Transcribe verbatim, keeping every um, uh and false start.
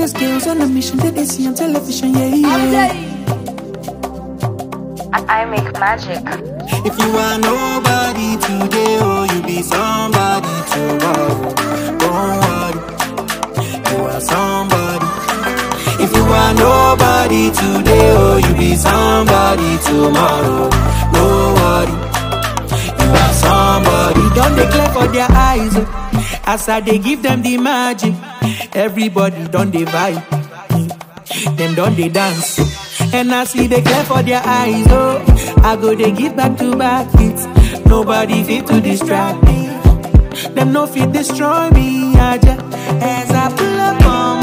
Lagos girls on a mission that they see on television, yeah, yeah. I make magic. If you are nobody today, oh, you be somebody tomorrow. Don't worry, you are somebody. If you are nobody today, oh, you be somebody tomorrow. Don't worry, you are somebody. Don't declare for their eyes, oh, as I they give them the magic. Everybody don't they vibe, them don't they dance. And I see they care for their eyes, oh, I go they give back to back hits. Nobody fit to distract me. Them no fit destroy me, I just, as I pull up on